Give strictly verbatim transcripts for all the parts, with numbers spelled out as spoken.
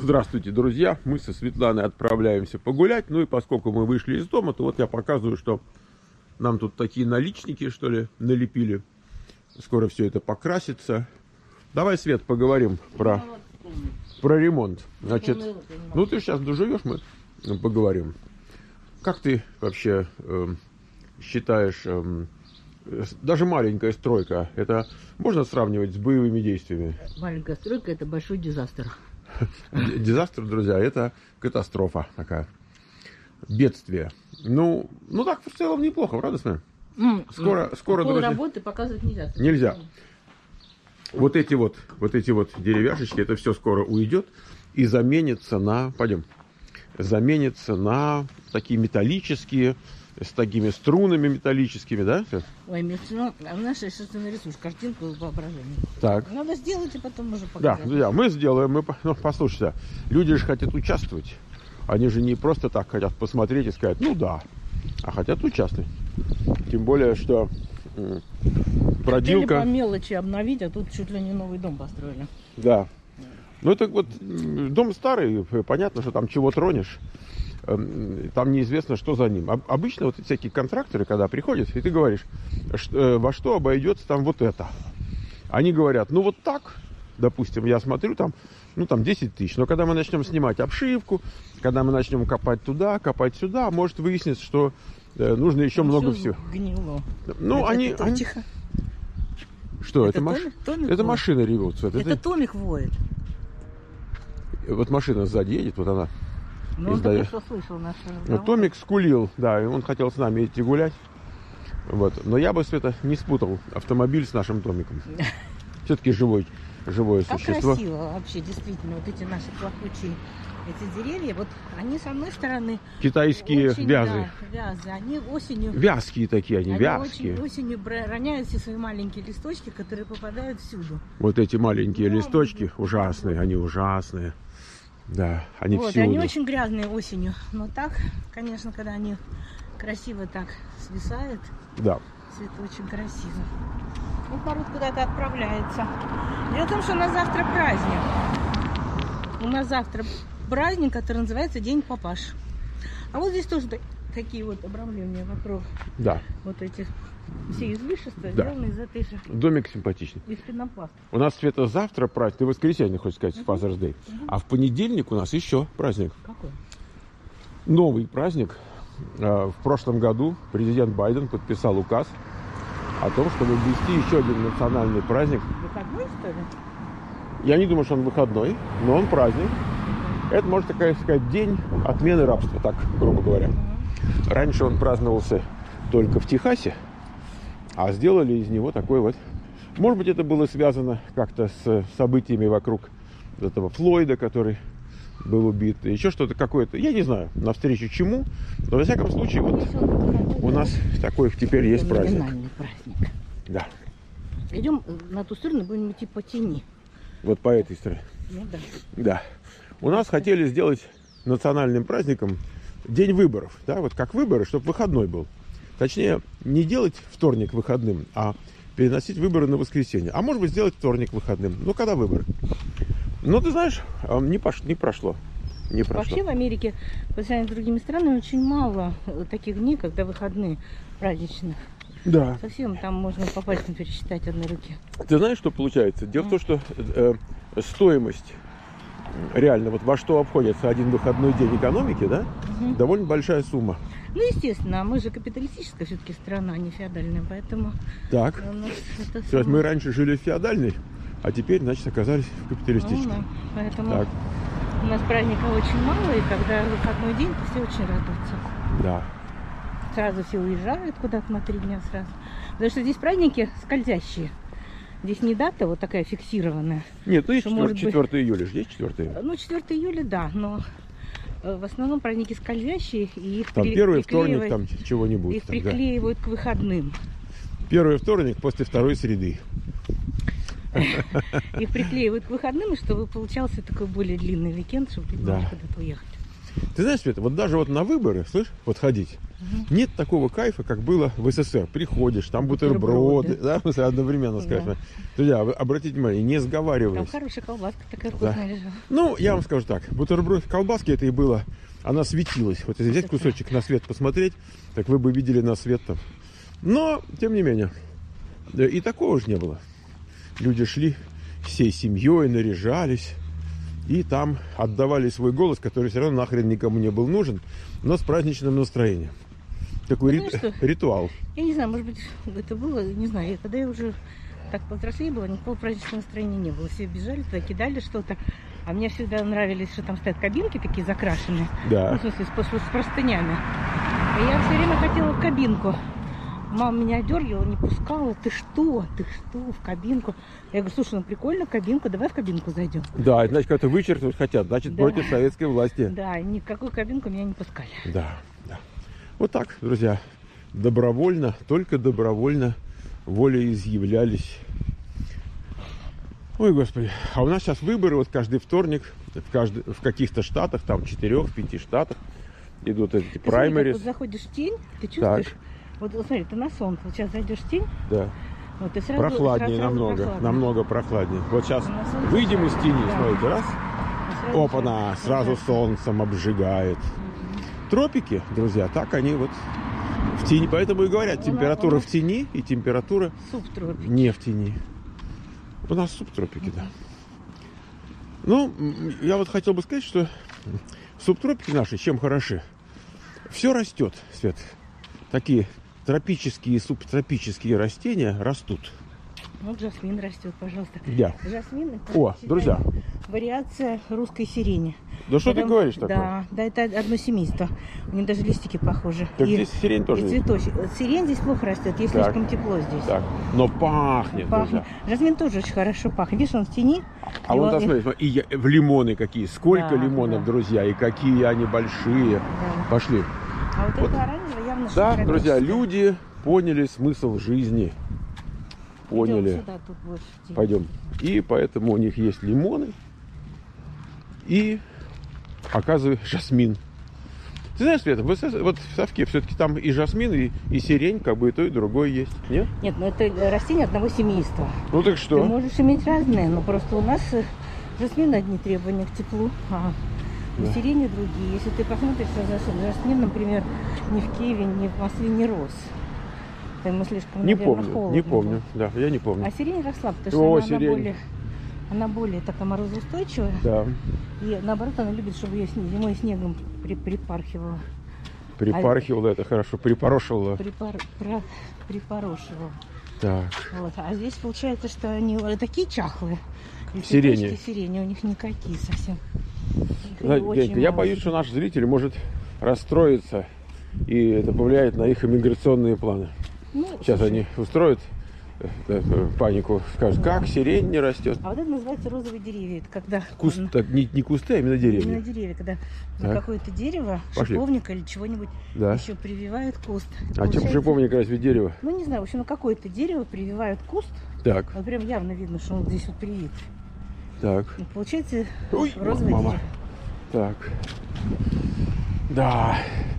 Здравствуйте, друзья! Мы со Светланой отправляемся погулять. Ну и поскольку мы вышли из дома, то вот я показываю, что нам тут такие наличники, что ли, налепили. Скоро все это покрасится. Давай, Свет, поговорим про, про ремонт. Значит, ну ты сейчас доживешь, мы поговорим. Как ты вообще э, считаешь, э, даже маленькая стройка, это можно сравнивать с боевыми действиями? Маленькая стройка — это большой дизастер. Дизастер, друзья, это катастрофа такая. Бедствие. Ну, ну так в целом неплохо, правда, смотри? Mm, скоро, mm. скоро, Пол друзья. работы показывать нельзя. Нельзя. Вот эти вот, вот эти вот деревяшечки, это все скоро уйдет и заменится на, пойдем, заменится на такие металлические, с такими струнами металлическими, да? Ой, ну, а у нас сейчас ты нарисуешь картинку воображения. Так. Надо сделать, и потом уже Да, показать. друзья, мы сделаем, мы, ну, послушайте, люди же хотят участвовать. Они же не просто так хотят посмотреть и сказать, ну да, а хотят участвовать. Тем более, что м, бродилка... Хотели по мелочи обновить, а тут чуть ли не новый дом построили. Да. Ну, это вот м, дом старый, понятно, что там чего тронешь. Эм, Там неизвестно, что за ним. Об- Обычно вот эти всякие контракторы, когда приходят, и ты говоришь, ш- э, во что обойдется там вот это. Они говорят, ну вот так, допустим, я смотрю, там, ну там десять тысяч. Но когда мы начнем снимать обшивку, когда мы начнем копать туда, копать сюда, может выясниться, что э, нужно еще много всего. Гнило. Ну, это, они... это, они- тихо. Что, это, Это маш- Томик- Томик это воет. машина ревет. Свет. Это Это... Томик воет. Вот машина сзади едет, вот она. Ну, он Издает. только что слышал наш Ну, разговор. Томик скулил, да, и он хотел с нами идти гулять. Вот. Но я бы, Света, не спутал автомобиль с нашим Томиком. Все-таки живой, живое Как существо. красиво вообще, действительно, вот эти наши плакучие эти деревья, вот они с одной стороны Китайские очень, вязы. да, вязы, они осенью, Вязкие такие они, они вязкие. очень осенью бра- роняют все свои маленькие листочки, которые попадают всюду. Вот эти маленькие Да, листочки да. ужасные, они ужасные. Да, они Вот, и всюду. они очень грязные осенью, но так, конечно, когда они красиво так свисают, Да. это очень красиво. Вот народ куда-то отправляется. Дело в том, что у нас завтра праздник. У нас завтра праздник, который называется День Папаш. А вот здесь тоже так- такие вот обрамления вокруг Да. вот этих все излишества, Да. сделаны из этой же, Домик симпатичный. из пенопласта. У нас, Света, завтра праздник, ты воскресенье, хочешь сказать, Father's Day. А в понедельник у нас еще праздник. Какой? Новый праздник. Э, В прошлом году президент Байден подписал указ о том, чтобы ввести еще один национальный праздник. Выходной, что ли? Я не думаю, что он выходной, но он праздник. Это, можно такая сказать, день отмены рабства, так, грубо говоря. Раньше он праздновался только в Техасе, а сделали из него такой вот... Может быть, это было связано как-то с событиями вокруг этого Флойда, который был убит, еще что-то какое-то. Я не знаю, навстречу чему, но, во всяком случае, вот Если он выходной, у нас такой теперь есть это праздник. национальный праздник. Да, Идем на ту сторону, будем идти по тени. вот по этой стороне. Ну да. Да. У нас хотели сделать национальным праздником день выборов. Да, вот как выборы, чтобы выходной был. Точнее, не делать вторник выходным, а переносить выборы на воскресенье. А может быть, сделать вторник выходным. Ну, когда выборы? Ну, ты знаешь, а, не, пош... не прошло. Не прошло. Вообще в Америке, по сравнению с другими странами, очень мало э, таких дней, когда выходные праздничных. Да. Совсем там можно по пальцам пересчитать одной руки. Ты знаешь, что получается? Дело в том, что э, стоимость реально, вот во что обходится один выходной день экономики, да, Мгм. довольно большая сумма. Ну, естественно, мы же капиталистическая все-таки страна, а не феодальная, поэтому Так, у нас это то есть самое- мы раньше жили в феодальной, а теперь, значит, оказались в Ну, капиталистической. да. Поэтому Так, у нас праздника очень мало, и когда выходной день, то все очень радуются. да. Сразу все уезжают куда-то на три дня сразу. Потому что здесь праздники скользящие. Здесь не дата вот такая фиксированная. Нет, ну есть Что может быть- четвёртое июля же, есть четвёртое? Ну, четвёртое июля, да, но э, в основном праздники скользящие, и их Там при- первый вторник, приклеивают- там чего-нибудь. их там, да. приклеивают к выходным. Первый вторник после второй среды. Их приклеивают к выходным, и чтобы получался такой более длинный уикенд, чтобы люди Да. могли куда-то уехать. Ты знаешь, Света, вот даже вот на выборы, слышь, вот ходить, угу. нет такого кайфа, как было в СССР. Приходишь, там бутерброды, да, одновременно, скажем. Да. Друзья, обратите внимание, не сговаривались. Там хорошая колбаска такая вкусная да. лежала. Ну, я вам скажу так, бутерброд колбаски это и было, она светилась. Вот если взять кусочек на свет посмотреть, так вы бы видели на свет там. Но, тем не менее, и такого же не было. Люди шли всей семьей, наряжались. И там отдавали свой голос, который все равно нахрен никому не был нужен, но с праздничным настроением. Такой ну, ри- ритуал. Я не знаю, может быть, это было, не знаю, когда я уже так повзрослее была, никакого праздничного настроения не было. Все бежали туда, кидали что-то. А мне всегда нравились, что там стоят кабинки такие закрашенные. Да. Ну, в смысле, с, с простынями. И я все время хотела в кабинку. Мама меня дергала, не пускала. Ты что? Ты что? В кабинку? Я говорю, слушай, ну прикольно, кабинку, давай в кабинку зайдем. Да, это значит, как-то вычеркнуть хотят, значит, да. против советской власти. Да, никакую кабинку меня не пускали. Да, да. Вот так, друзья, добровольно, только добровольно волеизъявлялись. Ой, Господи, а у нас сейчас выборы, вот каждый вторник, в, каждый, в каких-то штатах, там четырех-пяти штатах идут эти праймерис. Вот заходишь в тень, ты чувствуешь... Так. Вот смотри, ты на солнце, вот сейчас зайдешь в тень. Да. Вот, и сразу, прохладнее сразу намного, прохладнее. намного прохладнее. Вот сейчас выйдем из тени, да. смотрите, раз. Опа-на, сразу солнцем обжигает. Угу. Тропики, друзья, так они вот в тени. Поэтому и говорят, температура в тени и температура субтропики. Не в тени. У нас субтропики, угу. да. Ну, я вот хотел бы сказать, что субтропики наши чем хороши? Все растет, Свет. Такие тропические и субтропические растения растут. Вот жасмин растет, пожалуйста. Да. Жасмин это, О, друзья. Вариация русской сирени. Да что Когда... ты говоришь такое? Да, да, это одно семейство. У них даже листики похожи. Так и, здесь сирень тоже и цветочек. Сирень здесь плохо растет, есть так. слишком тепло здесь. Так. Но пахнет. Пахнет. Жасмин тоже очень хорошо пахнет. Видишь, он в тени. А вот он... смотри, смотри, и в лимоны какие. Сколько да, лимонов, да. друзья, и какие они большие. Да. Пошли. А вот, вот. это оранжевое явно да, друзья, люди поняли смысл жизни. Поняли. Сюда, тут больше. Пойдем. И поэтому у них есть лимоны. И, оказывается, жасмин. Ты знаешь, Света, вот в Совке все-таки там и жасмин, и, и сирень, как бы и то, и другое есть. Нет? Нет, но это растение одного семейства. Ну так что? Ты можешь иметь разные, но просто у нас жасмин одни требования к теплу, а у да. сирени другие. Если ты посмотришь, жасмин, например, ни в Киеве, ни в Москве не рос. Ему слишком, не наверное, помню, холодно. Не помню, да, я не помню. А сирень росла, потому О, что она, она более, она более такая морозоустойчивая. Да. И наоборот, она любит, чтобы ее зимой снегом при, припархивала. Припархивала, а, это хорошо, припорошивала. Припар, про, припорошивала. Так. Вот. А здесь получается, что они такие чахлые. Сирени. Сирени у них никакие совсем. Знаете, я боюсь, что наш зритель может расстроиться, и это повлияет на их иммиграционные планы. Ну, сейчас слушай. Они устроят панику, скажут, как сирень не растет. А вот это называется розовые деревья. Это когда Куст, на... так, не, не кусты, а именно деревья. Именно деревья, когда на какое-то дерево, Пошли. шиповника или чего-нибудь да. еще прививают куст. А Получается... чем шиповник разве дерево? Ну не знаю, в общем, на какое-то дерево прививают куст. Так. Вот прям явно видно, что он здесь вот привит. Так. И получается Ой, розовое мама. дерево. Так. Да.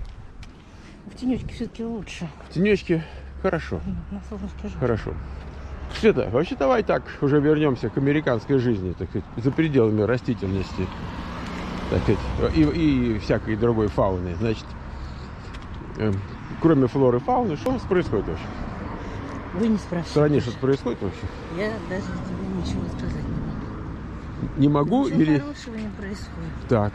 В тенечке все-таки лучше. В тенечке хорошо. На солнышке же. Хорошо. Света, вообще давай так уже вернемся к американской жизни, так сказать, за пределами растительности, так сказать, и, и всякой другой фауны. Значит, э, кроме флоры и фауны, что у нас происходит вообще? Вы не спрашиваете. В стране что-то происходит вообще? Я даже тебе ничего сказать не могу. Не могу Ничего или... хорошего не происходит. Так.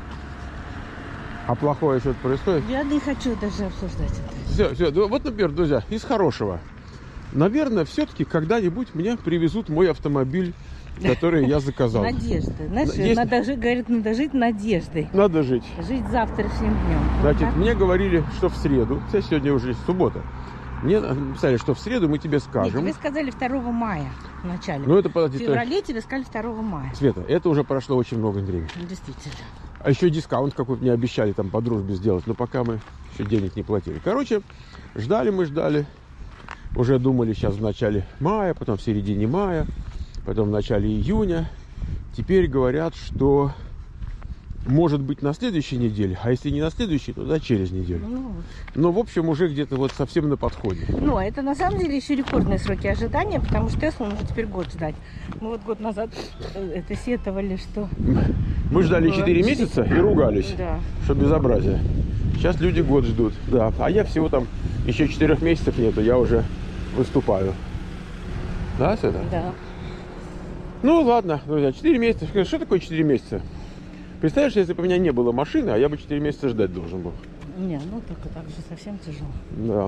А плохое что-то происходит? Я не хочу даже обсуждать это. Все, все. Вот, например, друзья, из хорошего. Наверное, все-таки когда-нибудь мне привезут мой автомобиль, который я заказал. Надежда. Знаешь, Есть... надо жить, говорит, надо жить надеждой. Надо жить. Жить завтрашним днем. Значит, а? мне говорили, что в среду, кстати, сегодня уже суббота, мне написали, что в среду мы тебе скажем. Нет, тебе сказали второго мая в начале. Ну, это, подожди, в феврале тебе сказали второго мая. Света, это уже прошло очень много времени. Действительно. А еще дискаунт какой-то мне обещали там по дружбе сделать, но пока мы еще денег не платили. Короче, ждали мы, ждали. Уже думали сейчас в начале мая, потом в середине мая, потом в начале июня. Теперь говорят, что может быть на следующей неделе, а если не на следующей, то да, через неделю. Ну, Но в общем уже где-то вот совсем на подходе. ну, а это на самом деле еще рекордные сроки ожидания, потому что Теслу нужно теперь год ждать. Мы вот год назад это сетовали, что... Мы ждали четыре месяца и ругались, Да. что безобразие. Сейчас люди год ждут, да. А я всего там еще четырех месяцев нету, я уже выступаю. Да, Света? Да. Ну ладно, друзья, четыре месяца. Что такое четыре месяца? Представляешь, если бы у меня не было машины, а я бы четыре месяца ждать должен был. Не, ну только так же совсем тяжело. Да.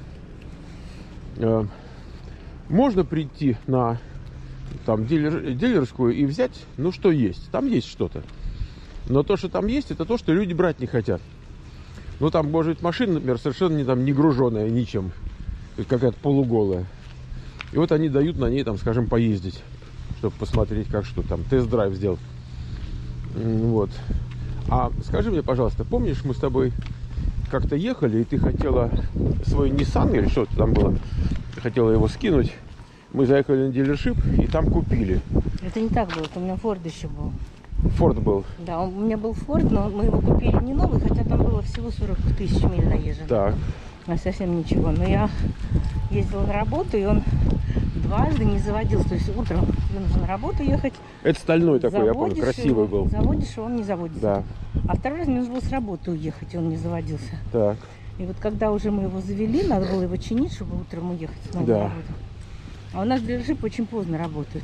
Э, Можно прийти на там дилер, дилерскую и взять, ну что есть. Там есть что-то. Но то, что там есть, это то, что люди брать не хотят. Ну там может быть машина, например, совершенно не, там, не груженная ничем. То есть какая-то полуголая. И вот они дают на ней, там, скажем, поездить, чтобы посмотреть, как что там, тест-драйв сделать. Вот. А скажи мне, пожалуйста, помнишь, мы с тобой как-то ехали, и ты хотела свой Nissan или что-то там было, ты хотела его скинуть. Мы заехали на дилершип и там купили. Это не так было, это у меня Ford еще был. Форд был. Да, у меня был Ford, но мы его купили не новый, хотя там было всего сорок тысяч миль наезжено. Так. А совсем ничего. Но я ездила на работу, и он дважды не заводился. То есть утром тебе нужно на работу ехать. Это стальной такой, я помню, заводишь красивый его, был. Заводишь, и он не заводится. Да. А второй раз мне нужно было с работы уехать, и он не заводился. Так. И вот когда уже мы его завели, надо было его чинить, чтобы утром уехать снова Да. на работу. А у нас дилершип очень поздно работает.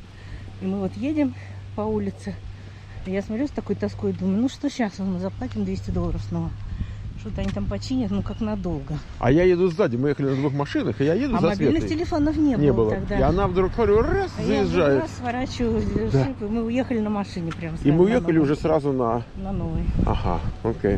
И мы вот едем по улице. И я смотрю с такой тоской, думаю, ну что сейчас, мы заплатим двести долларов снова. Что-то они там починят, ну как надолго. А я еду сзади, мы ехали на двух машинах, и я еду А за мобильных Светой. телефонов не, Не было, было. тогда. И она вдруг, говорю, раз, А я заезжает. раз сворачиваю в дилершип, и мы уехали на машине прямо И сразу мы на уехали новый. уже сразу на... На новый. Ага, окей.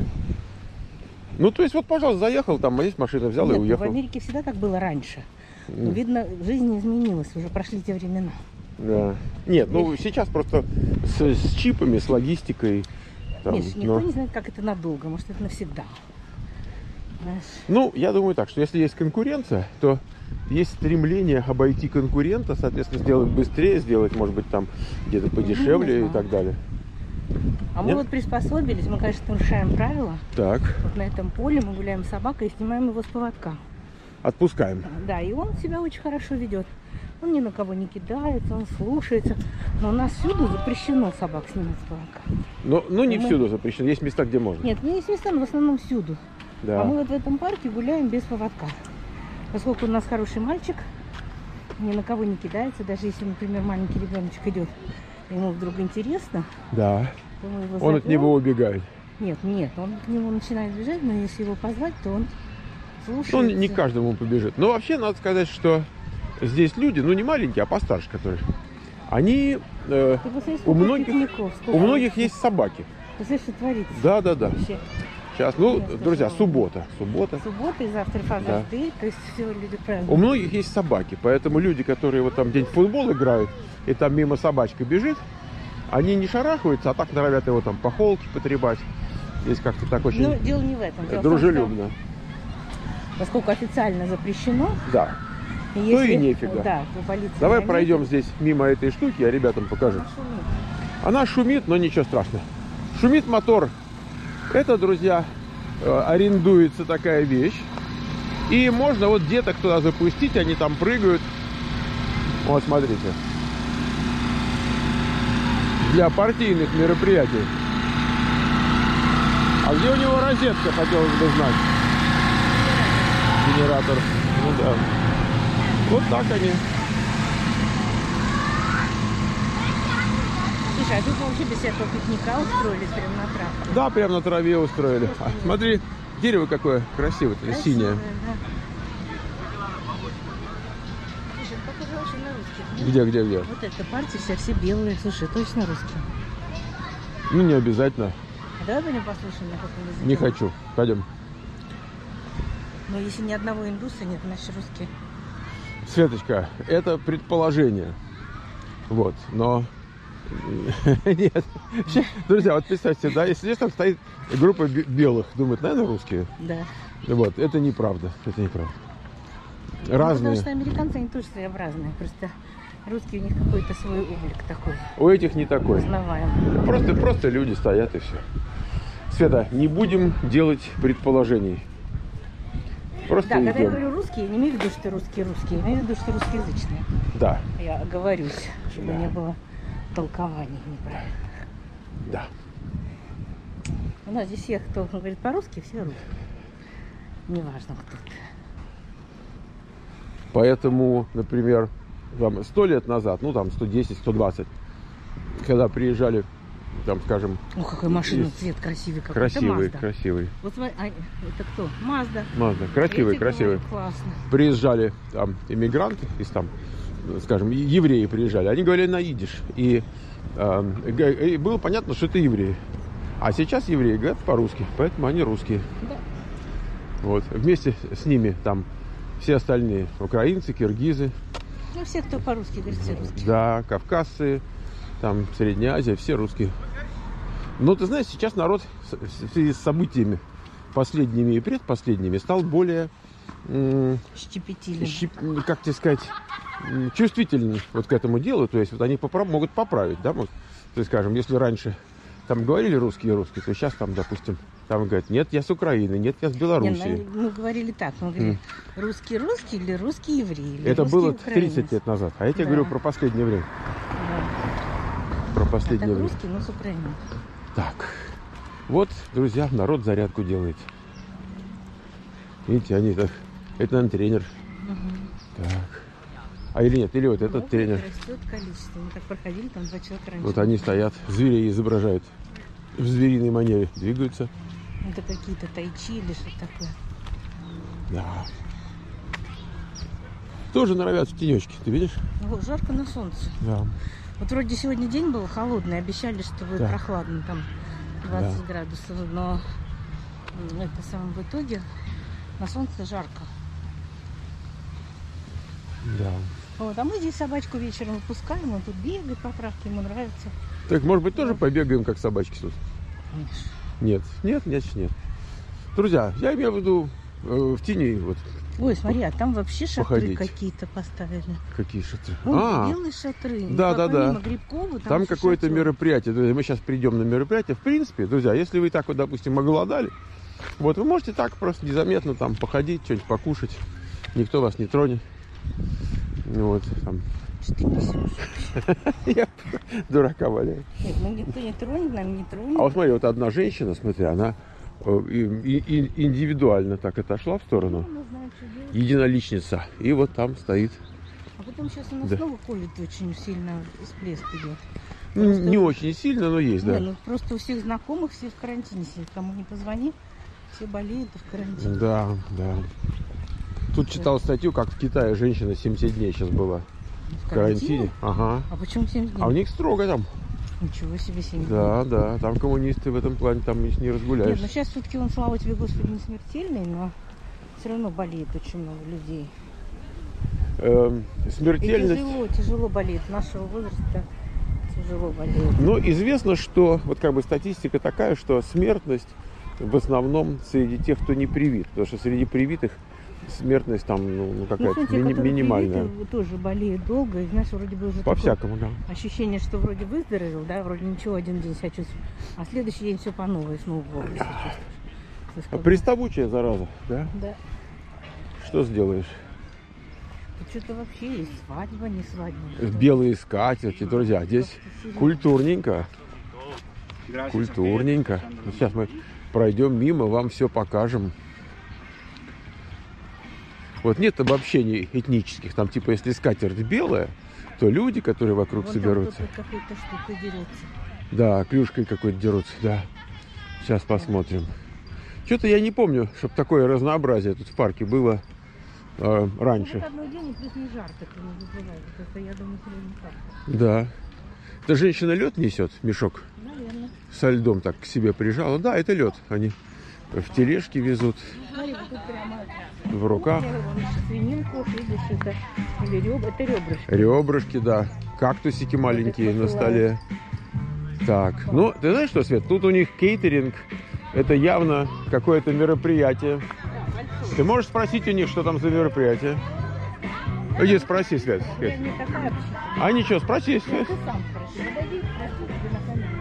Ну, то есть, вот, пожалуйста, заехал, там есть машина, взял Нет, и в уехал. Америке всегда так было раньше. Но, М. видно, жизнь не изменилась, уже прошли те времена. Да. Нет, ну сейчас просто с, с чипами, с логистикой. Там, Миш, никто но- не знает, как это надолго, может, это навсегда. Знаешь? Ну, я думаю так, что если есть конкуренция, то есть стремление обойти конкурента, соответственно, сделать быстрее, сделать, может быть, там где-то подешевле не и так далее. А мы Нет? вот приспособились, мы, конечно, нарушаем правила. Так, Вот на этом поле мы гуляем с собакой и снимаем его с поводка. отпускаем. Да, и он себя очень хорошо ведет. Он ни на кого не кидается, он слушается. Но у нас всюду запрещено собак снимать с поводка. Но, но не Мы- всюду запрещено, есть места, где можно. Нет, ну есть места, но в основном всюду. Да. А мы вот в этом парке гуляем без поводка. Поскольку у нас хороший мальчик, ни на кого не кидается. Даже если, например, маленький ребеночек идет, ему вдруг интересно, Да. то мы его Он от зовем. него убегает. Нет, нет, он к нему начинает бежать, но если его позвать, то он слушается. Он не к каждому побежит. Но вообще надо сказать, что здесь люди, ну не маленькие, а постарше, которые, они, э, Ты посмотри, у сколько многих, пикников, сколько у многих людей. есть собаки. Посмотри, что творится. Да, да, да. Вообще. Сейчас, ну, Место друзья, живое. суббота, суббота. Суббота и завтра Father's Day, то есть все люди празднуют. У многих есть собаки, поэтому люди, которые вот там где-нибудь в футбол играют, и там мимо собачка бежит, они не шарахаются, а так норовят его там по холке потребать. Здесь как-то так очень Но дело не в этом. Дело в том, дружелюбно. что поскольку официально запрещено, Да. и Ну и если- нефига. Да, то полиция Давай заметит, пройдем здесь мимо этой штуки, я ребятам покажу. она шумит. Она шумит, но ничего страшного. Шумит мотор. Это, друзья, э, арендуется такая вещь. И можно вот деток туда запустить, они там прыгают. Вот, смотрите. Для партийных мероприятий. А где у него розетка, хотелось бы знать? Генератор. Ну да. Вот так они. Слушай, а тут вообще без всякого пикника устроились прямо на травке. Да, прямо на траве устроили. А, смотри, дерево какое красивое, синее. Да. Слушай, это похоже очень на русских. Где, где, где? Вот эта партия вся, все белые. Слушай, точно русские. Ну, не обязательно. А давай пойдем послушаем, на каком языке. Не хочу. Пойдем. Но если ни одного индуса нет, значит русские. Светочка, это предположение. Вот, но... Нет. Друзья, вот представьте, да, если здесь там стоит группа бе- белых, думают, наверное, русские. Да. Вот, это неправда. Это неправда. Ну, Разные. потому что американцы, они тоже своеобразные. Просто Русский у них какой-то свой облик такой. У этих не такой. Узнаваем. Просто, просто люди стоят и все. Света, не будем делать предположений. Просто Да, когда я идем. говорю русские, я не имею в виду, что русские русские, я имею в виду, что русскоязычные. Да, Я оговорюсь, чтобы Да. не было толкований неправильно. да. У нас здесь всех, кто говорит по-русски, все русские. Неважно, кто ты. Поэтому, например, там, сто лет назад, ну там сто десять, сто двадцать, когда приезжали, там, скажем, О, какой машинный Из- цвет красивый какой. красивый, Это Mazda. красивый, Вот смотри, а, это кто? Мазда. Мазда, красивый, красивый. Классно. Приезжали там иммигранты из там, скажем, евреи приезжали, они говорили на идиш, и, э, г- и было понятно, что это евреи. А сейчас евреи говорят по-русски, поэтому они русские. Да. Вот. Вместе с ними там все остальные украинцы, киргизы, Ну, все, кто по-русски говорит, все русские. да, кавказцы, там Средняя Азия, все русские. Но ты знаешь, сейчас народ с- в связи с событиями последними и предпоследними стал более, м, Щепетильный. щип- как тебе сказать, м, чувствительный вот к этому делу. То есть вот они попра- могут поправить, да, может. То есть, скажем, если раньше там говорили русские русские, то сейчас там, допустим, там говорят, нет, я с Украины, нет, я с Не, Белоруссии. ну, мы говорили так, мы говорили, русский русский или русский еврей? Или Это русский было украинец? тридцать лет назад. А я тебе Да. говорю про последнее время. Да. Про А последнее так время. русский, но с Украины. Так. Вот, друзья, народ зарядку делает. Видите, они так. Это, наверное, тренер. Так. А или нет, или вот этот Вот тренер. растет количество. Мы так проходили, там два человека раньше. Вот они стоят, зверей изображают. В звериной манере двигаются. Это какие-то тайчи или что такое. Да. Тоже норовят в тенечке, ты видишь? Ну, жарко на солнце. Да. Вот вроде сегодня день был холодный, обещали, что будет Да. прохладно, там двадцать градусов, но м, это самое в итоге на солнце жарко. Да. Вот, а мы здесь собачку вечером выпускаем, он тут бегает по травке, ему нравится. Так, может быть, тоже побегаем, как собачки тут? Конечно. Нет, нет, нет, нет. Друзья, я имею в виду э, в тени вот Ой, смотри, а там вообще шатры Походить. какие-то поставили. какие шатры. Вон, А, белые шатры. да, Ну, да, да. помимо Грибкова, там, там еще какое-то шатер. мероприятие. Друзья, мы сейчас придем на мероприятие. В принципе, друзья, если вы так вот, допустим, оголодали, вот вы можете так просто незаметно там походить, что-нибудь покушать. Никто вас не тронет. Вот, там. Что ты несешь? Я дурака валяю. Нет, ну никто не тронет, нам не тронет. А вот смотри, вот одна женщина, смотри, она э, и- и- индивидуально так отошла в сторону. Мы знаем, что делать. Единоличница. И вот там стоит. А потом сейчас у нас Да. снова колет очень сильно, всплеск идет. Ну, Просто- не очень сильно, но есть, Не, да. ну просто у всех знакомых все в карантине сидят. Кому не позвони, все болеют и в карантине. Да, да. Тут читал статью, как в Китае женщина семьдесят дней сейчас была В в карантине. Ага. А почему семь дней? А у них строго там. Ничего себе семь дней. Да, да. Там коммунисты в этом плане там их не Нет, разгуляешь. ну сейчас все-таки он, слава тебе, Господи, не смертельный, но все равно болеет очень много людей. Эм, И смертельность. тяжело, тяжело болеет. Нашего возраста тяжело болеет. Но известно, что вот как бы статистика такая, что смертность в основном среди тех, кто не привит. Потому что среди привитых смертность там ну, ну, Ну, какая-то смотри, те, мини- которые минимальная. привиты, тоже болеют долго. И знаешь, вроде бы уже такое По-всякому, да. ощущение, что вроде выздоровел, да, вроде ничего, один день себя чувствуешь. А следующий день все по новой, снова плохо себя чувствуешь. То есть, А как бы- приставучая зараза, да? Да. Что сделаешь? Тут что-то вообще есть. Свадьба, не свадьба. Белые скатерти, друзья. Здесь культурненько. Культурненько. Ну, сейчас мы пройдем мимо, вам все покажем. Вот нет обобщений этнических. Там типа, если скатерть белая, то люди, которые вокруг Вон там соберутся. кто-то какой-то штукой дерется. Да, клюшкой какой-то дерутся, да. Сейчас посмотрим. Что-то я не помню, чтобы такое разнообразие тут в парке было э, Ну, раньше. вот одной день, и плюс не жарко, ты не забывай. Это я думаю, сегодня так. Да. Это женщина лед несет, мешок Наверное. со льдом так к себе прижала. Да, это лед. Они в тележке везут, Смотри, вот тут прямо в руках. вон еще свининку, видишь, это или ребра, это ребрышки. Ребрышки, да. Кактусики маленькие на столе. Так, ну, ты знаешь что, Свет? Тут у них кейтеринг. Это явно какое-то мероприятие. Ты можешь спросить у них, что там за мероприятие? Иди спроси, Свет. Свет. Я не такая общительная. А ничего, спроси, Нет, Свет. ты сам спроси. Подойди, спроси, тебе на камеру.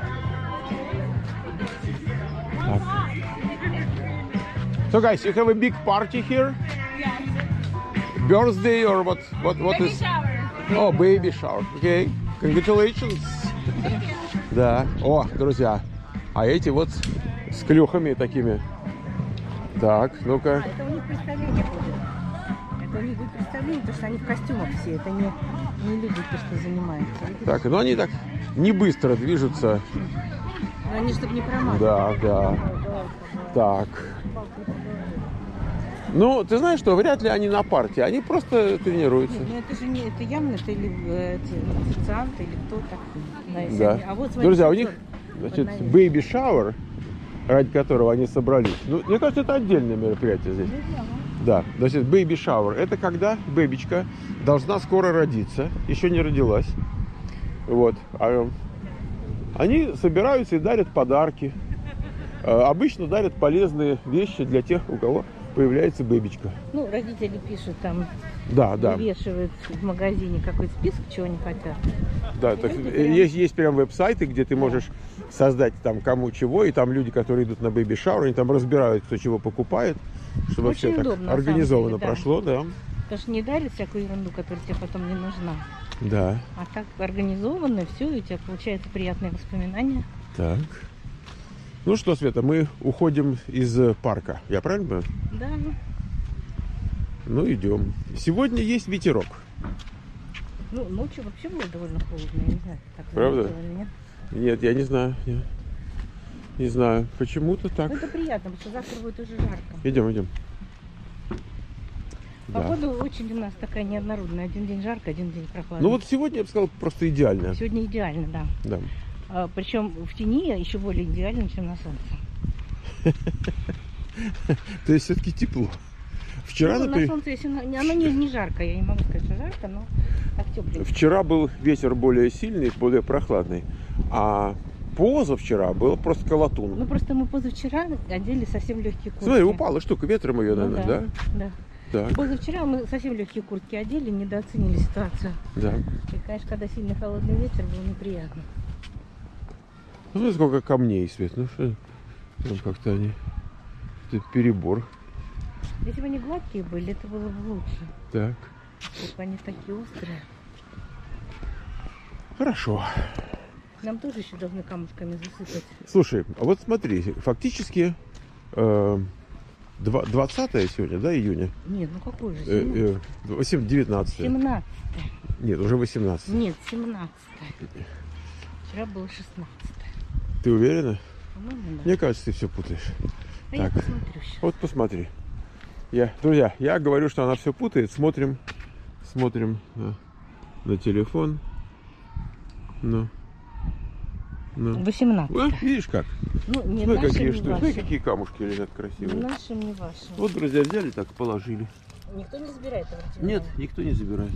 So guys, you have a big party here? Birthday or what? What? What Baby is? shower. Oh, baby shower. Okay. Congratulations. Да. О, друзья. А эти вот с клюхами такими. Так, А, ну-ка. это у них представление будет. Это у них будет представление, потому что они в костюмах все. Это не, не люди, то, что занимаются. Видишь? Так, ну они так не быстро движутся. Но они, чтобы не промазать. Да, да. Так. Ну, ты знаешь что, вряд ли они на партии, они просто тренируются. Нет, ну это же не, это явно, это или э, эти официанты, или кто-то. Да, если Да. они- А вот, смотри, Друзья, у них, вот значит, на- baby shower, ради которого они собрались. Ну, мне кажется, это отдельное мероприятие здесь. Да, значит, baby shower. Это когда бэбичка должна скоро родиться, еще не родилась. Вот. А они собираются и дарят подарки. А, Обычно дарят полезные вещи для тех, у кого появляется бэбичка. Ну, родители пишут там, Да, да. вывешивают в магазине какой-то список, чего они хотят. Да, так, Люди э, прям- есть, есть прям веб-сайты, где ты можешь создать там кому чего, и там люди, которые идут на бэби-шаур, они там разбирают, кто чего покупает, чтобы Очень все так удобно, на организованно самом деле, да. прошло, да. Потому что не дарят всякую ерунду, которая тебе потом не нужна. Да. А так организованно все, и у тебя получается приятные воспоминания. Так. Ну что, Света, мы уходим из э, парка. Я правильно понимаю? Да. Ну, идем. Сегодня есть ветерок. Ну, ночью вообще было довольно холодно, я не знаю, так Правда? заметила или нет. Нет, я не знаю. Не, не знаю. Почему-то так. Ну, это приятно, потому что завтра будет уже жарко. Идем, идем. Да. Погода очень у нас такая неоднородная. Один день жарко, один день прохладно. Ну вот сегодня, я бы сказал, просто идеально. Сегодня идеально, да. Да. А, причем в тени еще более идеально, чем на солнце. То есть все-таки тепло. Вчера, Ну, на например, солнце, если оно, оно не, не жарко, я не могу сказать, что жарко, но так тепленько. вчера был ветер более сильный, более прохладный. А позавчера был просто колотун. Ну, просто мы позавчера одели совсем легкие куртки. Смотри, упала штука, ветром ее, Ну, наверное, да, да? да. Так, Позавчера мы совсем легкие куртки одели, недооценили ситуацию. да. И, конечно, когда сильный холодный ветер, было неприятно. Ну, смотри, сколько камней, Свет. Ну, что там как-то они... Это перебор. Если бы они гладкие были, это было бы лучше. Так, Сколько они такие острые. хорошо. Нам тоже еще должны камушками засыпать. Слушай, а вот смотри, фактически э, два- двадцатое сегодня, да, июня? Нет, ну какой же? Э, э, восемь- девятнадцатое. семнадцатое. Нет, уже восемнадцатое. Нет, семнадцатое. Вчера было шестнадцатое. Ты уверена? По-моему, да. Мне кажется, ты все путаешь. А я так. посмотрю сейчас. Вот посмотри. Я, друзья, я говорю, что она все путает. Смотрим, смотрим на, на телефон. Ну, ну. восемнадцатое. Вот, видишь как? Ну, не Смотри, нашим, какие не штуки. Смотри, вашим. какие камушки лежат Ни красивые. нашим, не вашим. Вот, друзья, взяли так, положили. Никто не забирает его. Нет, никто не забирает.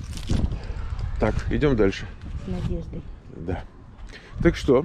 Так, идем дальше. С надеждой. Да. Так что?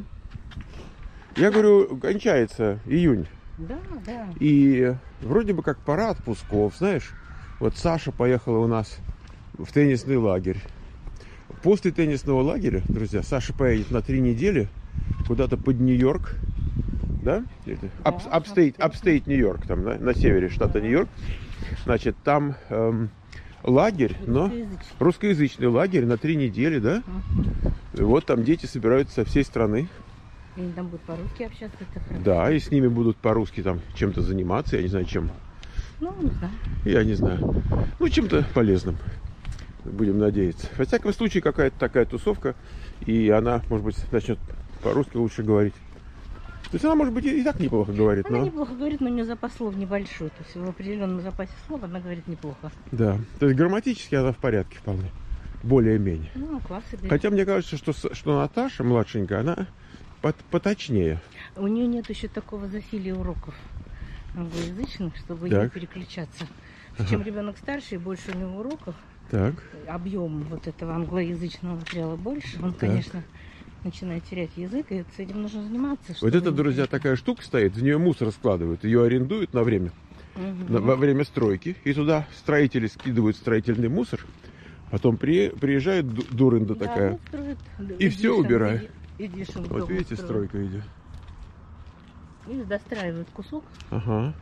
Я говорю, кончается июнь. Да, да. И вроде бы как пора отпусков, знаешь. Вот Саша поехала у нас в теннисный лагерь. После теннисного лагеря, друзья, Саша поедет на три недели куда-то под Нью-Йорк. Да? Ап- Апстейт, апстейт Нью-Йорк, там, на, на севере штата Нью-Йорк. Значит, там эм, лагерь, но Русскоязычный. русскоязычный лагерь на три недели, да? И вот там дети собираются со всей страны. И они там будут по-русски общаться, это хорошо. Да, и с ними будут по-русски там чем-то заниматься, я не знаю чем. Ну, не знаю. Я не знаю. Ну, чем-то полезным. Будем надеяться. Во всяком случае, какая-то такая тусовка, и она, может быть, начнет по-русски лучше говорить. То есть она, может быть, и так неплохо говорит, Она но... неплохо говорит, но у нее запас слов небольшой. То есть в определенном запасе слов она говорит неплохо. Да. То есть грамматически она в порядке вполне. Более-менее. Ну, класс и Хотя мне кажется, что, с- что Наташа, младшенькая, она пот- поточнее. У нее нет еще такого засилия уроков англоязычных, чтобы ей Так. переключаться. Чем ребенок старше и больше у него уроков, Так. объем вот этого англоязычного материала больше, он, Так. конечно, начинает терять язык, и с этим нужно заниматься. Вот чтобы это, не друзья, терять. такая штука стоит, в нее мусор складывают, ее арендуют на время. Угу. на- во время стройки. И туда строители скидывают строительный мусор. Потом при, приезжает ду- дурында Да, такая. вот строят И всё эдишн, убирает. эди- эдишн Вот дома видите, строят. стройка идет. И достраивают кусок. Ага.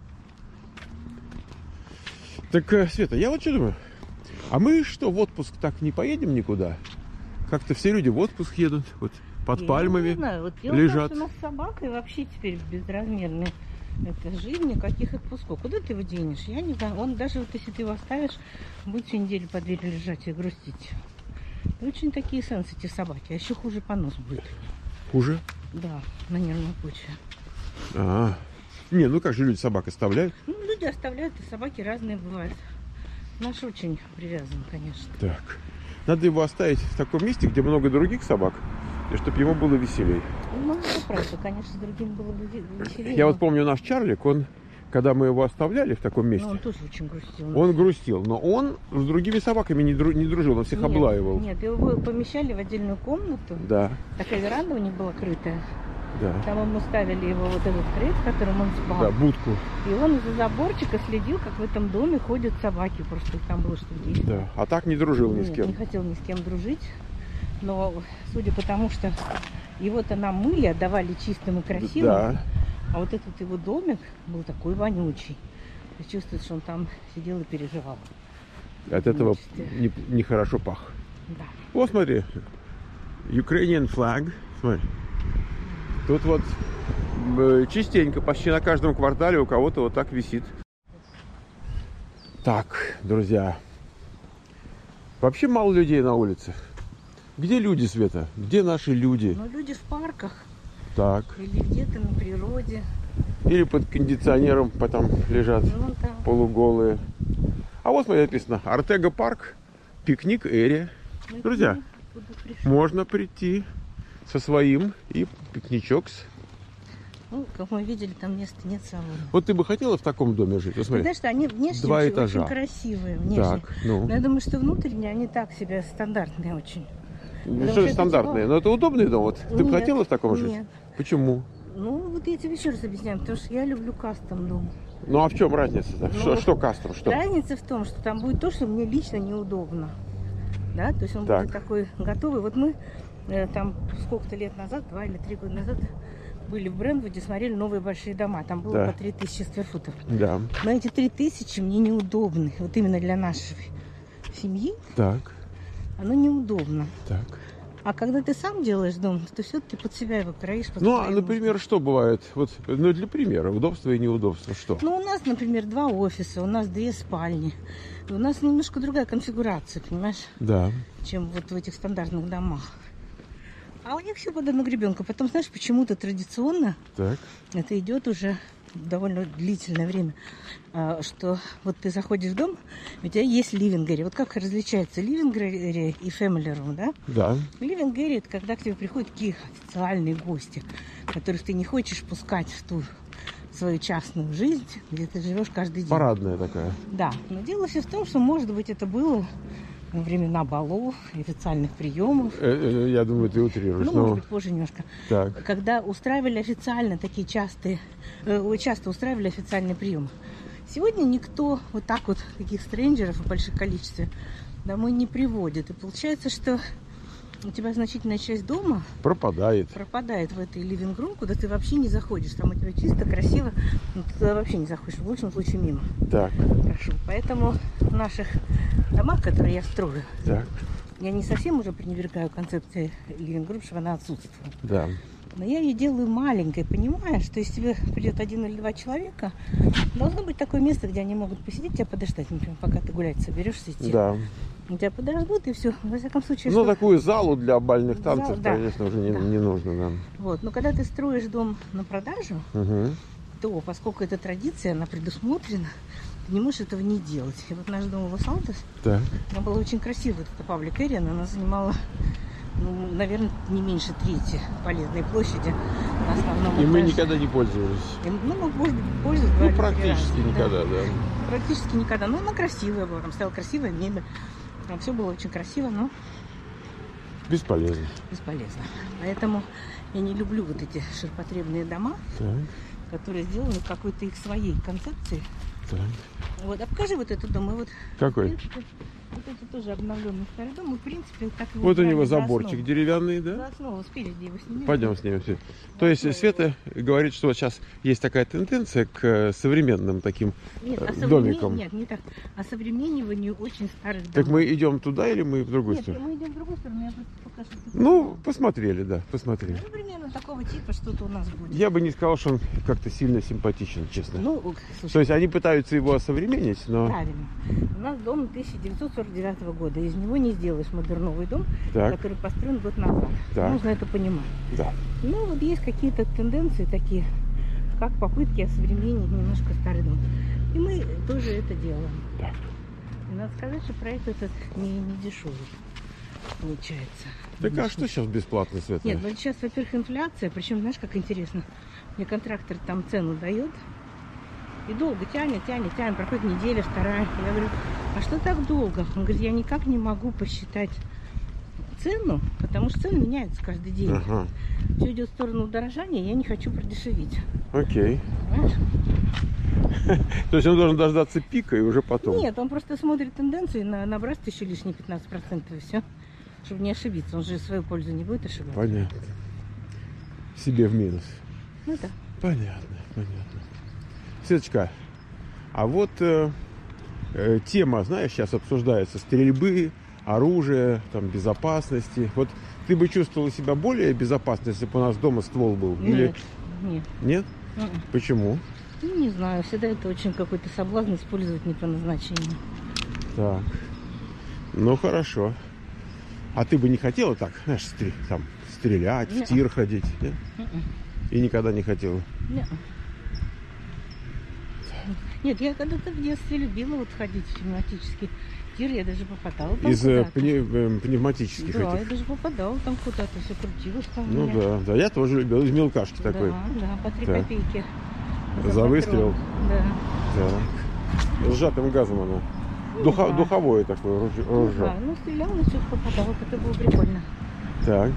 Так, э, Света, я вот что думаю. А мы что, в отпуск так не поедем никуда? Как-то все люди в отпуск едут. Вот под Я пальмами не знаю, вот дело лежат. в том, что у нас собака и вообще теперь безразмерная. Это жизнь, никаких отпусков. Куда ты его денешь? Я не знаю. Он даже вот если ты его оставишь, будет всю неделю под дверью лежать и грустить. Очень такие сенситив собаки. А еще хуже понос будет. Хуже? Да, на нервной почве. А, не, ну как же люди собак оставляют? Ну, люди оставляют, и собаки разные бывают. Наш очень привязан, конечно. Так, надо его оставить в таком месте, где много других собак, и чтобы ему было веселей. Ну, это правда, конечно, с другим было бы ве- веселее. Я но- вот помню наш Чарлик, он, когда мы его оставляли в таком но месте, он тоже очень грустил. он грустил, но он с другими собаками не, дру- не дружил, он всех Нет, облаивал. Нет, его помещали в отдельную комнату. Да, Такая веранда у них была крытая. да, Там ему ставили его вот этот крыт, в котором он спал. да, будку. И он из-за заборчика следил, как в этом доме ходят собаки. Просто их там было штук десять. Да, а так не дружил ни с Нет, кем. не хотел ни с кем дружить. Но судя по тому, что его-то нам мыли, отдавали чистым и красивым. Да, А вот этот его домик был такой вонючий. Ты чувствуешь, что он там сидел и переживал. от этого Значит, не- нехорошо пах. Да. Вот смотри, Ukrainian flag, смотри. Тут вот э, частенько, почти на каждом квартале у кого-то вот так висит. Так, друзья, вообще мало людей на улице. Где люди, Света? Где наши люди? Но люди в парках Так, или где-то на природе. или под кондиционером потом лежат Ну, там. полуголые. А вот смотри, написано Артега парк, пикник эрия. Ну, Друзья, оттуда пришли. можно прийти со своим и пикничок. с- Ну, как мы видели, там места нет салона. Вот ты бы хотела в таком доме жить? Вот Ты смотри. знаешь, что они внешне Два очень, этажа. очень красивые. Внешне. Так, ну. Но я думаю, что внутренне они так себе стандартные очень. Ну, Потому что что же это стандартные? типа- Но это удобный дом. Вот ты бы Нет, хотела в таком жить? нет. Почему? Ну, вот я тебе еще раз объясняю, потому что я люблю кастом дом. Ну а в чем разница-то? Ну, что, что кастом? Что? Разница в том, что там будет то, что мне лично неудобно. Да, то есть он Так. будет такой готовый. Вот мы э, там сколько-то лет назад, два или три года назад, были в Брентвуде, смотрели новые большие дома. Там было Да. по три тысячи скверфутов. Да. Но эти три тысячи мне неудобны. Вот именно для нашей семьи Так, оно неудобно. так. А когда ты сам делаешь дом, то ты все-таки под себя его кроишь. под Ну, а, свои например, нужды. что бывает? Вот, ну, для примера, удобство и неудобство. Что? Ну, у нас, например, два офиса, у нас две спальни. И у нас немножко другая конфигурация, понимаешь, Да. чем вот в этих стандартных домах. А у них все под одну гребенку. Потом, знаешь, почему-то традиционно Так. это идет уже довольно длительное время, а, что вот ты заходишь в дом, у тебя есть living area. Вот как различается living area и family room, да? Да. Living area – это когда к тебе приходят такие официальные гости, которых ты не хочешь пускать в ту свою частную жизнь, где ты живешь каждый день. Парадная такая. Да, но дело все в том, что, может быть, это было во времена балов, официальных приемов. Э, э, я думаю, ты утрируешь. Ну, Ну, может быть, позже немножко. так. Когда устраивали официально такие частые, э, часто устраивали официальные приемы. Сегодня никто вот так вот таких стрэнджеров в больших количестве домой не приводит. И получается, что у тебя значительная часть дома Пропадает. пропадает в этой living-room, куда ты вообще не заходишь. Там у тебя чисто, красиво, но ты туда вообще не заходишь. В лучшем случае мимо. Так, Прошу. Поэтому в наших домах, которые я строю, так, я не совсем уже пренебрегаю концепцией living-room, чтобы она отсутствовала. да. Но я ее делаю маленькой, понимая, что если тебе придет один или два человека, должно быть такое место, где они могут посидеть, тебя подождать, например, пока ты гулять соберешься идти. Да. Тебя подождут, и все. Во всяком случае, Ну, что- такую залу для бальных Зал, танцев, да. конечно, уже не, Да. не нужно нам. Вот. Но когда ты строишь дом на продажу, Угу. то, поскольку это традиция, она предусмотрена, ты не можешь этого не делать. И вот наш дом в Лос-Антос, Так. она была очень красивая, эта паблик эрия, но она занимала, ну, наверное, не меньше трети полезной площади на основном И мы этаже. никогда не пользовались. И, ну, мы, может быть, пользовались два Ну, или три практически раза. никогда, да. Практически никогда. Но она красивая была, там стояла красивая мебель. Там все было очень красиво, но Бесполезно. бесполезно. Поэтому я не люблю вот эти ширпотребные дома. Так. которые сделаны в какой-то их своей концепции. Так. Вот, а покажи вот этот дом. И вот, Какой? в принципе, вот это тоже обновленный старый дом. И, в принципе, так его Вот у брали него за заборчик основу. деревянный, За да? основу, спереди его снимем. Пойдем снимем все. То есть Света говорит, что вот сейчас есть такая тенденция к э, современным таким Нет, э, а современ- домикам. Нет, не так. Осовремениванию очень старых домов. Так мы идем туда или мы в другую Нет, сторону? мы идем в другую сторону, я просто покажу. Ну, посмотрели, да, посмотрели. Ну, примерно такого типа что-то у нас будет. Я бы не сказал, что он как-то сильно симпатичен, честно. Ну, слушай, То есть они пытаются его осовременить, но... правильно. У нас дом тысяча девятьсот сорок девятого года. Из него не сделаешь модерновый дом, Так. который построен год назад. Так. Нужно это понимать. Да. Ну, вот есть какие-то тенденции такие, как попытки осовременить немножко старый дом. И мы тоже это делаем. Так. И надо сказать, что проект этот не, не дешевый получается. Так а Конечно. что сейчас бесплатно, Света? Нет, ну сейчас, во-первых, инфляция, причем, знаешь, как интересно, мне контрактор там цену дает, и долго тянет, тянет, тянет, проходит неделя, вторая. Я говорю, а что так долго? Он говорит, я никак не могу посчитать цену, потому что цены меняются каждый день. Ага. Все идет в сторону удорожания, я не хочу продешевить. Окей. Понимаешь? То есть он должен дождаться пика и уже потом. Нет, он просто смотрит тенденции, на, набрать еще лишние пятнадцать процентов и все. Чтобы не ошибиться. Он же в свою пользу не будет ошибаться. Понятно. Себе в минус. Ну да. Понятно, понятно. Светочка, а вот э, э, тема, знаешь, сейчас обсуждается стрельбы, оружия, там, безопасности. Вот ты бы чувствовала себя более безопасно, если бы у нас дома ствол был? Или... Нет, нет. Нет? М-м. Почему? Ну, не знаю, всегда это очень какой-то соблазн использовать не по назначению. Так. Ну, хорошо. А ты бы не хотела так, знаешь, стр- там, стрелять, Не. в тир ходить? Нет? М-м. И никогда не хотела? Нет. Нет, я когда-то в детстве любила вот ходить в пневматический тир, я даже попадала там Из э, куда-то. пне- э, пневматических Да, я этих? даже попадала там куда-то, все крутилось там. у Ну меня. да, да, я тоже любил. Из мелкашки Да, такой. да, по три Так. копейки. За патрон. выстрел? Да. Так. С сжатым газом оно. Духа- Да. Духовое такое руж- Ну, ружье. да, ну стреляла, но все попадало, это было прикольно. Так.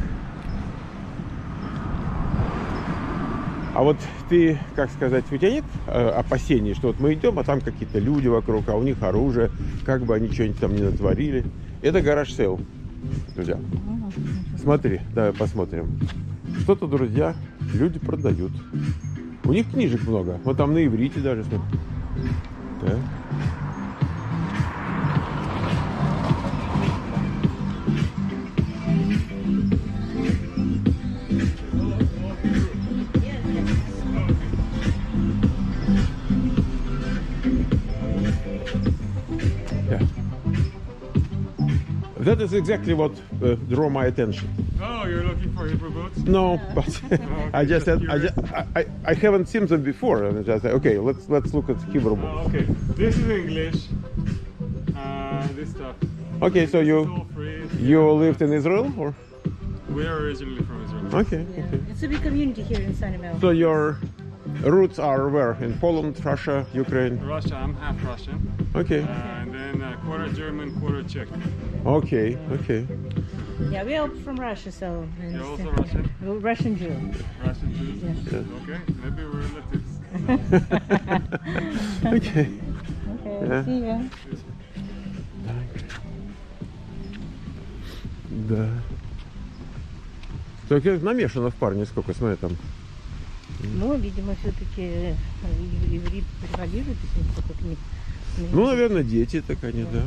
А вот ты, как сказать, у тебя нет э, опасений, что вот мы идем, а там какие-то люди вокруг, а у них оружие, как бы они что-нибудь там не натворили? Это гараж сейл, друзья. Ну, Смотри, давай посмотрим. Что-то, друзья, люди продают. У них книжек много. Вот там на иврите даже. Смотри. Так. Yeah. That is exactly what uh, drew my attention. Oh, you're looking for Hebrew boats? No, but I just said I, just, I, I haven't seen them before, and I just said, okay, let's let's look at Hebrew books. Oh, okay. This is English. Uh, this stuff. Okay, so It's you all free. you lived in Israel, or We are originally from Israel. okay, yeah. okay. It's a big community here in Sunnyvale. So your roots are where? In Poland, Russia, Ukraine? Russia, I'm half Russian. Okay, Uh, and then uh, quarter German, quarter Czech. okay, okay. Yeah, we are from Russia, so You're also it's- Russian? We're Russian Jew. Russian Jews. Yes. Okay, maybe we're relatives. Okay. Okay, Yeah. see ya. Да. Так намешано в парне сколько, смотри там. Ну, видимо, все-таки иврит превалирует, если сколько книг. Ну, наверное, дети так они, да.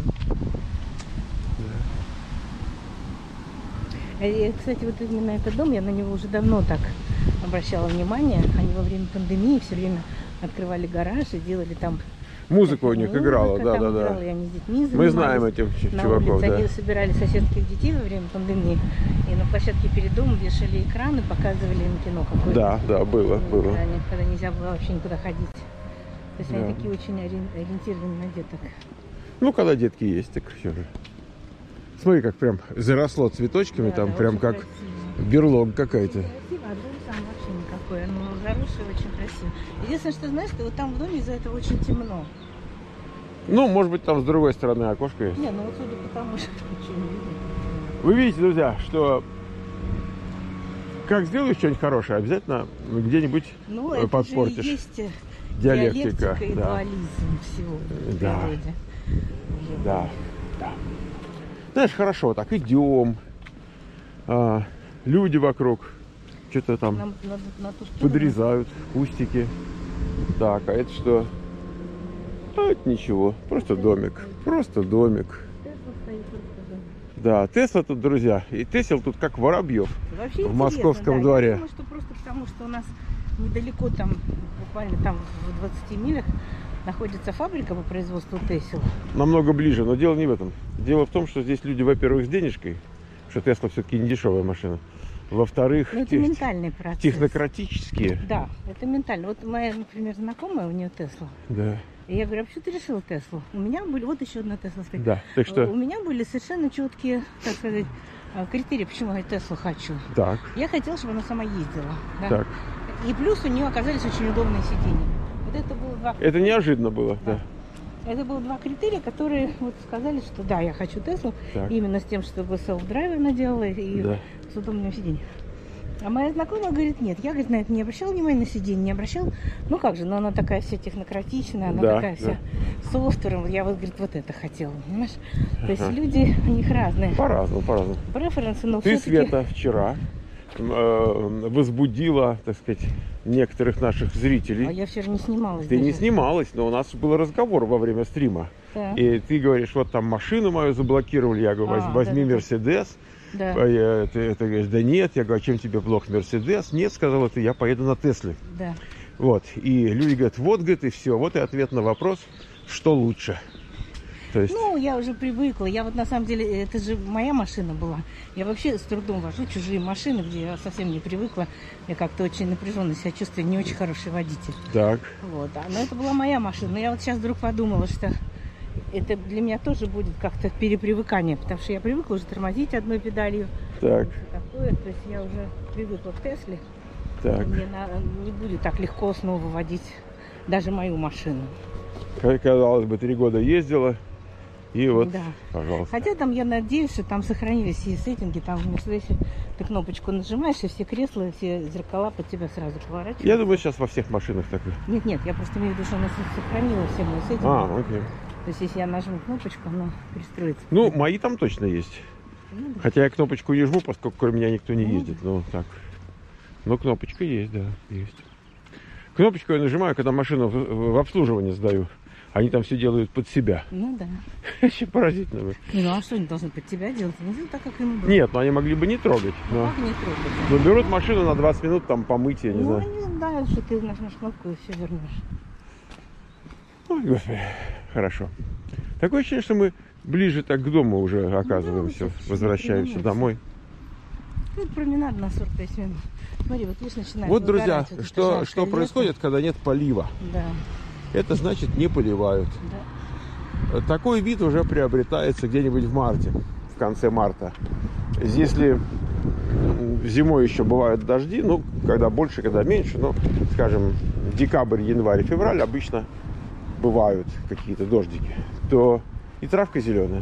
И, кстати, вот именно этот дом, я на него уже давно так обращала внимание. Они во время пандемии все время открывали гараж и делали там... Музыка у них музыка играла, да, там да, играла, да. и они с детьми Мы занимались. знаем этих ч- На чуваков, улице да. они собирали соседских детей во время пандемии. И на площадке перед домом вешали экраны, показывали им кино какое-то. Да, да, было, было. Когда, они- когда нельзя было вообще никуда ходить. То есть Да. они такие очень ори- ориентированы на деток. Ну, когда детки есть, так все же. Смотри, как прям заросло цветочками, Да, там да, прям очень как красиво. берлог какая-то. Красиво, а дом сам вообще никакой. Ну, заросший, очень красиво. Единственное, что знаешь, что вот там в доме из-за этого очень темно. Ну, может быть, там с другой стороны окошко есть. Не, ну вот судя по тому, что ничего не видно. Вы видите, друзья, что как сделаешь что-нибудь хорошее, обязательно где-нибудь Ну, э, это подпортишь. же и есть Диалектика, диалектика и да. дуализм всего в Да. природе. Да, да. Знаешь, хорошо, так идем. А, люди вокруг что-то там Нам надо на ту сторону. подрезают кустики. Так, а это что? А это ничего, просто домик. Просто домик. Тесла стоит просто, да. Да, Тесла тут, друзья. И Тесел тут как Воробьев. Вообще В интересно, московском да. дворе. Я думаю, что просто потому, что у нас недалеко там, буквально там в двадцати милях, находится фабрика по производству Тесел. Намного ближе, но дело не в этом. Дело в том, что здесь люди, во-первых, с денежкой, что Тесла все-таки не дешевая машина. Во-вторых, Но это тех- ментальный процесс. технократические. Да, это ментально. Вот моя, например, знакомая, у нее Тесла. Да, И я говорю, а почему ты решила Теслу? У меня были, вот еще одна Тесла стоит. да. Так У что, меня были совершенно четкие, так сказать, а, критерии, почему я Теслу хочу. так, Я хотела, чтобы она сама ездила. Да? так. И плюс у нее оказались очень удобные сиденья. Вот это было два, Это неожиданно было, да. это было два критерия, которые вот сказали, что да, я хочу Теслу, Так. именно с тем, чтобы селф-драйв она делала и Да. с удобным сиденьем. А моя знакомая говорит, нет, я, говорит, на это не обращала внимания, на сиденье не обращала. Ну как же, но она такая вся технократичная, она Да, такая вся софтвером. Я вот, говорит, вот это хотела, понимаешь? То есть Ага. люди, у них разные По-разному, по-разному. преференсы, но Ты, все-таки... Света, вчера э, возбудила, так сказать, некоторых наших А зрителей. я вчера не снималась. Ты не даже. снималась, но у нас был разговор во время стрима. Да. И ты говоришь, вот там машину мою заблокировали. Я говорю, А, возьми да-да-да. Мерседес. Да. А я- Ты, ты говоришь, да нет. Я говорю, а чем тебе плохо Мерседес? Нет, сказала ты, я поеду на Тесле. Да. Вот. И люди говорят, вот, говорит, и все. Вот и ответ на вопрос, что лучше. То есть, Ну, я уже привыкла. Я вот на самом деле, это же моя машина была. Я вообще с трудом вожу чужие машины, где я совсем не привыкла. Я как-то очень напряженно себя чувствую, не очень хороший водитель. так, Вот, да. Но это была моя машина. Но я вот сейчас вдруг подумала, что это для меня тоже будет как-то перепривыкание, потому что я привыкла уже тормозить одной педалью. так, Такое, то есть я уже привыкла к Тесле. так. Мне на- не будет так легко снова водить даже мою машину. Как казалось бы, три года ездила. И вот, Да. пожалуйста. Хотя там я надеюсь, что там сохранились все сеттинги, там в Мерседесе ты кнопочку нажимаешь, и все кресла, все зеркала под тебя сразу поворачиваются. Я думаю, сейчас во всех машинах такое. Нет, нет, я просто имею в виду, что она с- сохранила все мои сеттинги. А, окей. То есть если я нажму кнопочку, она перестроится. Ну, мои там точно есть. Ну, да. Хотя я кнопочку не жму, поскольку кроме меня никто не Ну, ездит. Ну, так. Но кнопочка есть, да, есть. Кнопочку я нажимаю, когда машину в, в обслуживание сдаю. Они там все делают под себя. Ну да. Вообще поразительно. Не, ну а что они должны под тебя делать? Они делают так, как им удобно. Нет, ну они могли бы не трогать. Ну, Но, как не трогать? но берут машину на двадцать минут, там помыть, я не Ну, знаю. они знают, что ты нажмешь кнопку и все вернешь. Ой, Господи, хорошо. Такое ощущение, что мы ближе так к дому уже оказываемся, вот чуть-чуть возвращаемся придумаемся. домой. Ну, променад на сорок пять минут. Смотри, вот видишь, начинает Вот, друзья, выгорать вот это что, жаркое что лето. происходит, когда нет полива. Да, Это значит, не поливают. да. Такой вид уже приобретается где-нибудь в марте, в конце марта. Если м, зимой еще бывают дожди, ну, когда больше, когда меньше, ну, скажем, декабрь, январь, февраль обычно бывают какие-то дождики, то и травка зеленая.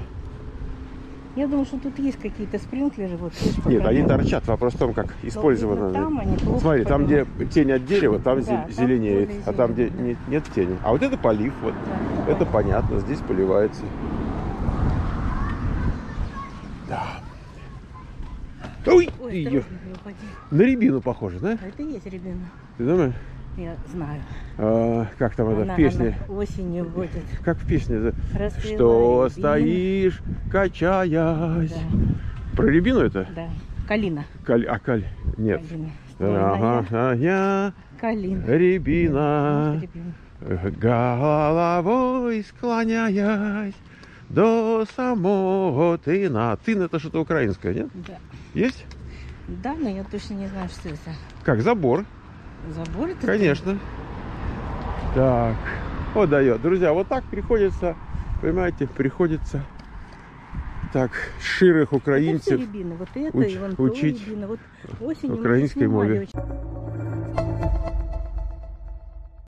Я думаю, что тут есть какие-то спринклеры. Вот, видишь, Нет, пока они нет. торчат, вопрос в том, как Но, использовано. видно, там они плохо Смотри, там, где поливают. тень от дерева, там Да, зе- там зеленеет, более а там, где зелено, да. нет, нет тени. А вот это полив, вот, Да, это понятно, здесь поливается. Да. Ой, Ой, её. осторожно, не упади. На рябину похоже, да? А это и есть рябина. Ты думаешь? Я знаю. А, как там это Она, в песне? она осенью будет. Как в песне? да? Расцвела Что рябина. стоишь, качаясь? Да, Про рябину это? да. Калина. Каль... А каль? Нет. Калина. Ага, Стройная а я Калина. рябина, Вот рябина. головой склоняясь до самого тына. Тын это что-то украинское, нет? Да. Есть? Да, но я точно не знаю, что это. Как, забор? Забор это? Конечно. Так, вот дает. Друзья, вот так приходится, понимаете, приходится так ширых Это все украинцев рябины. Вот это уч- и вон то учить рябина. Вот осенью мы украинской снимали мове. очень.